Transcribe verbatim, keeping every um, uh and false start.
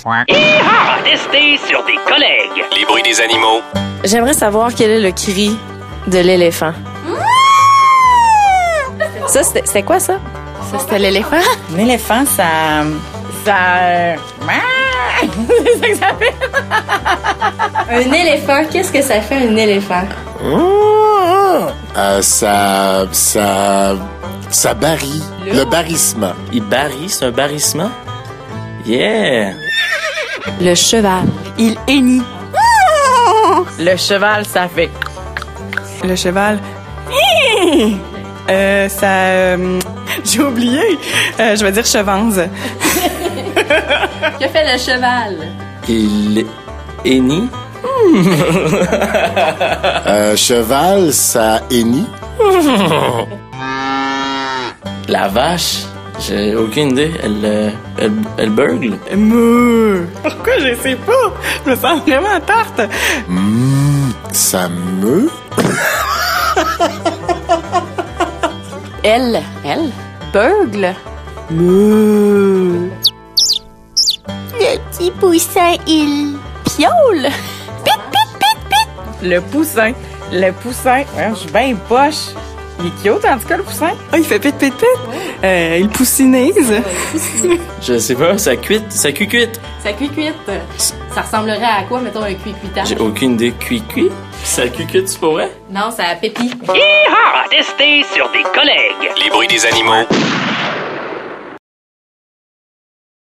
Hi-ha! Testé sur des collègues. Les bruits des animaux. J'aimerais savoir quel est le cri de l'éléphant. Ça, c'était, c'était quoi, ça? Ça, c'était l'éléphant? Un éléphant, ça... Ça... C'est ça que ça fait. Un éléphant, qu'est-ce que ça fait, un éléphant? Euh, ça... Ça... Ça barille. Le barrissement. Il barille, c'est un barrissement? Yeah! Le cheval. Il hennit. Le cheval, ça fait... Le cheval... Euh, ça... Euh, j'ai oublié. Euh, je vais dire chevance. Que fait le cheval? Il hennit? Euh, cheval, ça hennit. La vache? J'ai aucune idée. Elle, euh, elle, elle burgle? Meuh. Pourquoi je sais pas? Je me sens vraiment tarte. Mmh, ça meut. Elle. Elle? Burgle? Meuh. Le petit poussin, il piaule. Pit, pit, pit, pit. Le poussin. Le poussin. Ouais, je suis bien poche. Il est cute, en tout cas, le poussin. Ah, il fait pit, pit, pit. Euh, il poussinise. Je sais pas, ça cuite, ça cuit-cuite. Ça cuit-cuite. Ça ressemblerait à quoi, mettons, un cuit-cuitage? J'ai aucune idée. Cuit-cuit? Ça cuit-cuite, c'est pas vrai? Non, ça pépi. Hi-ha! Testé sur des collègues. Les bruits des animaux.